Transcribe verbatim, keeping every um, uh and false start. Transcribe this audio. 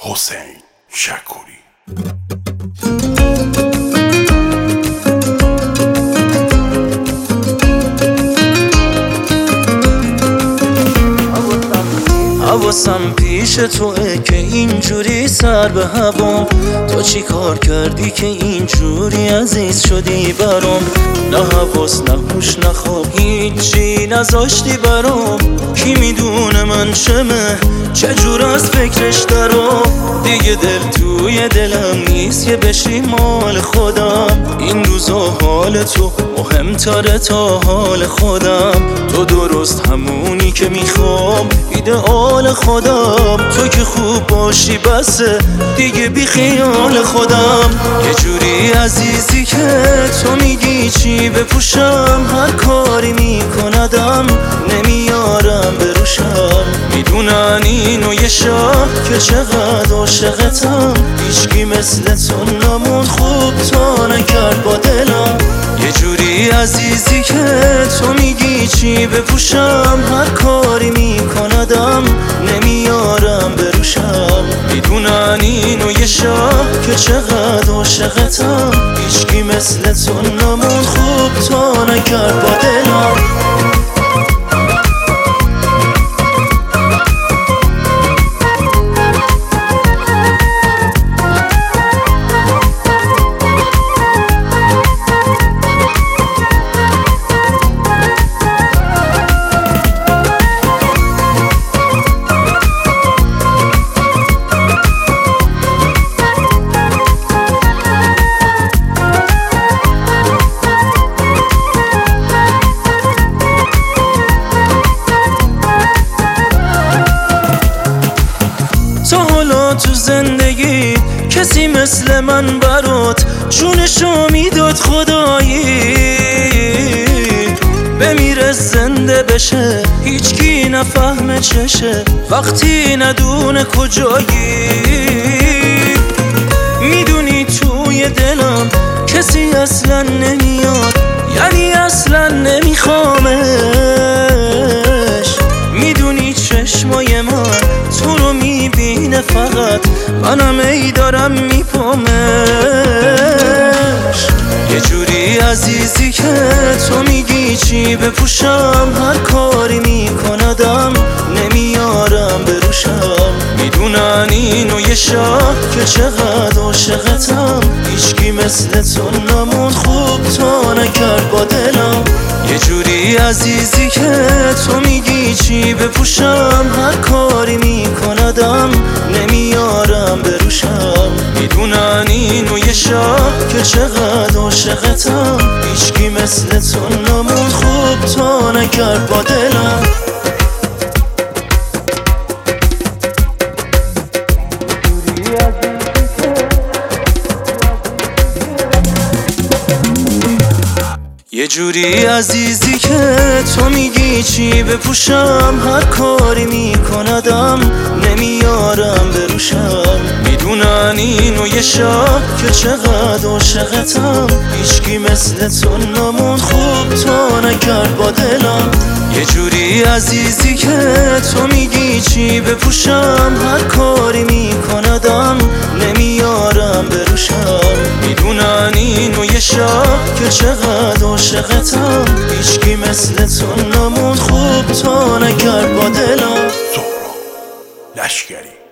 حسین شکوری. حواسم پیش توه که اینجوری سر به هوام، تو چی کار کردی که اینجوری عزیز شدی برام؟ نه حواس نه هوش نه خواب هیچی نذاشتی برام. کی میدونه من چمه چجور از فکرش درام؟ دیگه دل توی دلم نیست که بشی مال خودم. این روزا حال تو مهمتره تا حال خودم. تو درست همونی که میخوام، ایدئال خودم. تو که خوب باشی بسه دیگه بی خیال خودم. یه جوری عزیزی که تو میگی چی بپوشم، هر کاری میکندم نمیارم بروشم. میدونن اینو یه شب که چقدر عاشقتم، هیچکی مثل تو نموند خوب تا نکرد با دلم. یه جوری عزیزی که تو میگی چی بپوشم، هر کاری میکندم نمیارم بروشم. میدونن اینو یه شب که چقدر عاشقتم، هیچکی مثل تو نموند خوب تا نکرد با دلم. تو زندگی کسی مثل من برات جونشو میداد خدایی، بمیره زنده بشه هیچکی نفهمه چشه وقتی ندونه کجایی. میدونی توی دلم کسی اصلا نمیاد، یعنی اصلا نمیخوامش. میدونی چشمای من تو رو میبینه فقط، منم ای دارم میپامش. یه جوری عزیزی که تو میگی چی بپوشم، هر کاری میکندم نمیارم بروشم. میدونن اینو یه شب که چقدر عاشقتم، هیچکی مثل تو نموند خوب تا نکرد با دلم. یه جوری عزیزی که تو میگی چی بپوشم، هر کاری میکندم نمیارم بروشم. میدونن اینو یه شب که چقدر عاشقتم، هیچکی مثل تو نموند خوب تا نکرد با دلم. یه جوری عزیزی که تو میگی چی بپوشم، هر کاری میکندم نمیارم بروشم. میدونن اینو یه شب که چقدر عاشقتم، هیچکی مثل تو نموند خوب تا نکرد با دلم. یه جوری عزیزی که تو میگی چی بپوشم، هر کاری میکندم نمیارم بروشم. میدونن اینو یه شب که چقدر عاشقتم، هیچکی مثل تو نموند خوب تا نکرد با دلم. سهراب لشکری.